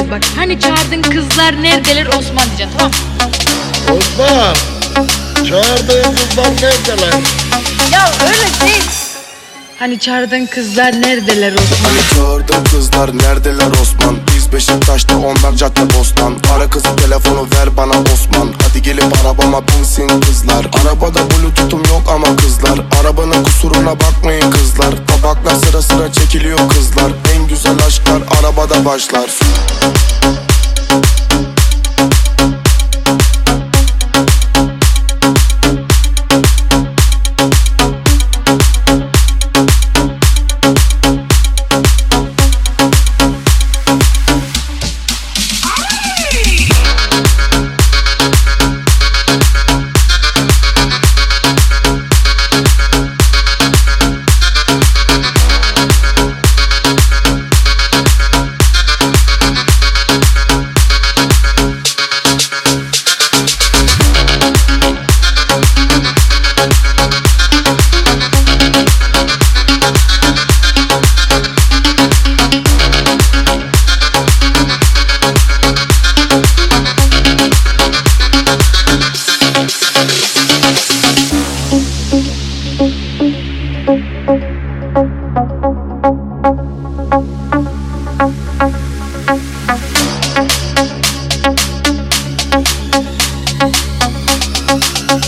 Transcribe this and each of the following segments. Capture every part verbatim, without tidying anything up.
söylüyoruz bak. Hani çağırdın kızlar neredeler Osman diyeceksin, tamam. Osman, çağırdığın kızlar neredeler? Ya öyle değil. Hani çağırdın kızlar neredeler Osman? Hani çağırdın kızlar neredeler Osman? Biz Beşiktaş'ta onlar Caddebostan. Ara kızı telefonu ver bana Osman. Hadi gelip arabama binsin kızlar. Arabada bluetooth'um yok ama kızlar. Arabanın kusuruna bakmayın kızlar. Tabaklar sıra sıra çekiliyor kızlar. En güzel aşklar arabada başlar.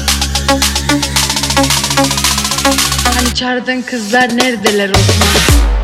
Hani çağırdın kızlar neredeler Osman?